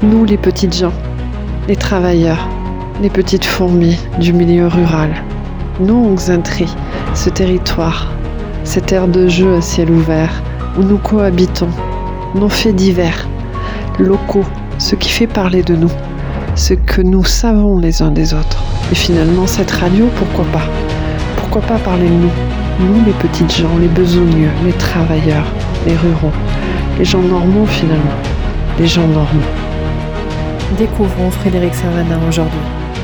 Nous, les petites gens, les travailleurs, les petites fourmis du milieu rural. Nous, Xaintré, ce territoire, cette aire de jeu à ciel ouvert où nous cohabitons, nos faits divers, locaux, ce qui fait parler de nous, ce que nous savons les uns des autres. Et finalement, cette radio, pourquoi pas ? Pourquoi pas parler de nous ? Nous, les petites gens, les besogneux, les travailleurs, les ruraux, les gens normaux finalement, les gens normaux. Découvrons Frédéric Servanin aujourd'hui.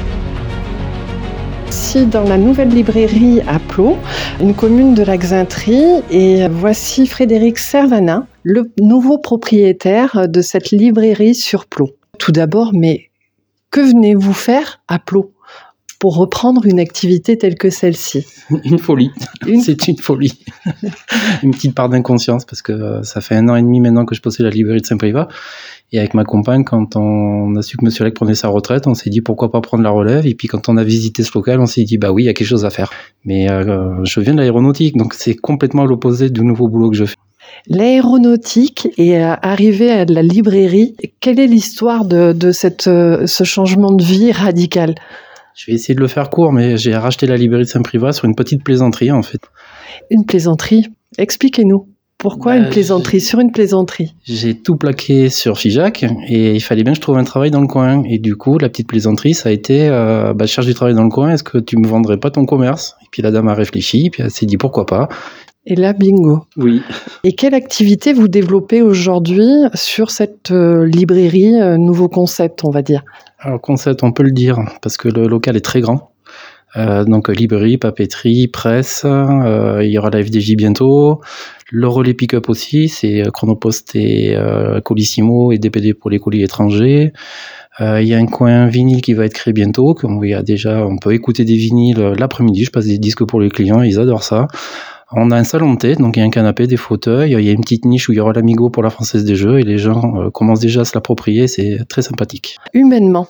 Ici, dans la nouvelle librairie à Plot, une commune de la Xaintrée, et voici Frédéric Servanin, le nouveau propriétaire de cette librairie sur Plot. Tout d'abord, mais que venez-vous faire à Plot pour reprendre une activité telle que celle-ci ? Une folie. C'est une folie. Une petite part d'inconscience, parce que ça fait 1 an et demi maintenant que je possède la librairie de Saint-Privat. Et avec ma compagne, quand on a su que Monsieur Lec prenait sa retraite, on s'est dit pourquoi pas prendre la relève. Et puis quand on a visité ce local, on s'est dit bah oui, il y a quelque chose à faire. Mais je viens de l'aéronautique, donc c'est complètement à l'opposé du nouveau boulot que je fais. L'aéronautique est arrivée à la librairie. Quelle est l'histoire de ce changement de vie radical ? Je vais essayer de le faire court, mais j'ai racheté la librairie de Saint-Privat sur une petite plaisanterie, en fait. Une plaisanterie ? Expliquez-nous. Pourquoi une plaisanterie sur une plaisanterie ? J'ai tout plaqué sur Figeac et il fallait bien que je trouve un travail dans le coin. Et du coup, la petite plaisanterie, ça a été je cherche du travail dans le coin, est-ce que tu me vendrais pas ton commerce ? Et puis la dame a réfléchi, puis elle s'est dit pourquoi pas. Et là, bingo. Oui. Et quelle activité vous développez aujourd'hui sur cette librairie, nouveau concept, on va dire ? Alors, concept, on peut le dire, parce que le local est très grand. Donc, librairie, papeterie, presse, il y aura la FDJ bientôt. Le relais pick-up aussi, c'est Chronopost et Colissimo et DPD pour les colis étrangers. Il y a un coin vinyle qui va être créé bientôt. On peut écouter des vinyles l'après-midi. Je passe des disques pour les clients, ils adorent ça. On a un salon de thé, donc il y a un canapé, des fauteuils. Il y a une petite niche où il y aura l'Amigo pour la Française des Jeux et les gens commencent déjà à se l'approprier. C'est très sympathique. Humainement,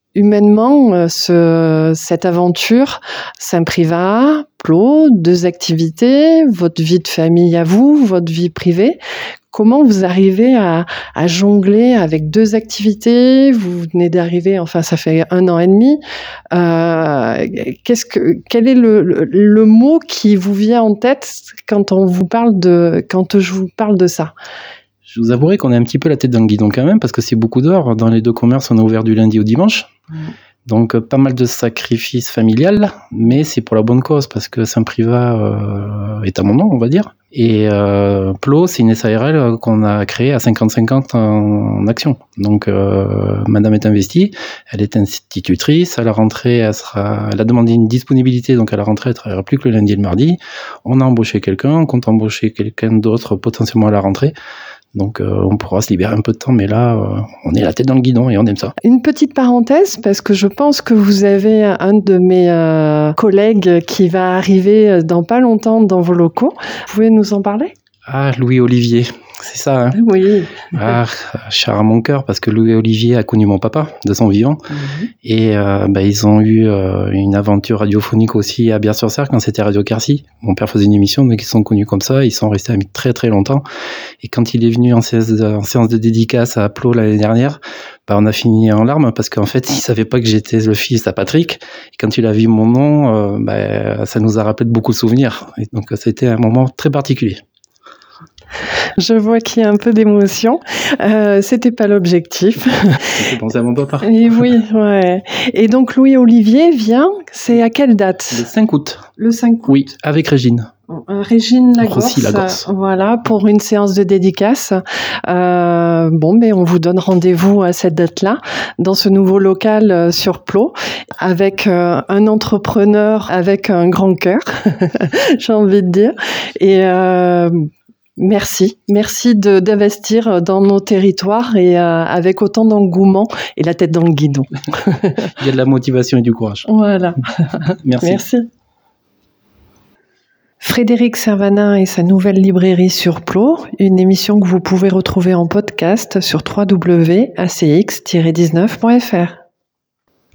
cette aventure, Saint-Privat, Plot, 2 activités, votre vie de famille à vous, votre vie privée. Comment vous arrivez à jongler avec 2 activités ? Vous venez d'arriver, enfin ça fait 1 an et demi. Quel est le mot qui vous vient en tête quand je vous parle de ça ? Je vous avouerai qu'on est un petit peu la tête dans le guidon quand même, parce que c'est beaucoup d'heures. Dans les 2 commerces, on est ouvert du lundi au dimanche. Donc, pas mal de sacrifices familiales, mais c'est pour la bonne cause, parce que Saint-Privat est à mon nom, on va dire. Et Plot, c'est une SARL qu'on a créée à 50-50 en action. Donc, madame est investie, elle est institutrice, à la rentrée, elle a demandé une disponibilité, donc à la rentrée, elle ne travaillera plus que le lundi et le mardi. On a embauché quelqu'un, on compte embaucher quelqu'un d'autre potentiellement à la rentrée. Donc on pourra se libérer un peu de temps, mais là, on est la tête dans le guidon et on aime ça. Une petite parenthèse, parce que je pense que vous avez un de mes collègues qui va arriver dans pas longtemps dans vos locaux. Vous pouvez nous en parler ? Ah, Louis-Olivier, c'est ça, hein ? Oui. Ah, cher à mon cœur, parce que Louis-Olivier a connu mon papa de son vivant. Et ils ont eu une aventure radiophonique aussi à Bière-sur-Serre quand c'était Radio Quercy. Mon père faisait une émission, donc ils sont connus comme ça. Ils sont restés amis très très longtemps. Et quand il est venu en séance de dédicace à Plot l'année dernière, on a fini en larmes parce qu'en fait, il savait pas que j'étais le fils à Patrick. Et quand il a vu mon nom, ça nous a rappelé beaucoup de souvenirs. Et donc c'était un moment très particulier. Je vois qu'il y a un peu d'émotion. C'était pas l'objectif. J'ai pensé à mon papa. Et oui, ouais. Et donc Louis-Olivier vient, c'est à quelle date ? Le 5 août. Le 5 août. Oui, avec Régine. Régine Lagorce, voilà, pour une séance de dédicace. On vous donne rendez-vous à cette date-là, dans ce nouveau local sur Plot, avec un entrepreneur avec un grand cœur, j'ai envie de dire. Et merci d'investir dans nos territoires et avec autant d'engouement et la tête dans le guidon. Il y a de la motivation et du courage. Voilà. Merci. Frédéric Servanin et sa nouvelle librairie sur Plot, une émission que vous pouvez retrouver en podcast sur www.acx-19.fr.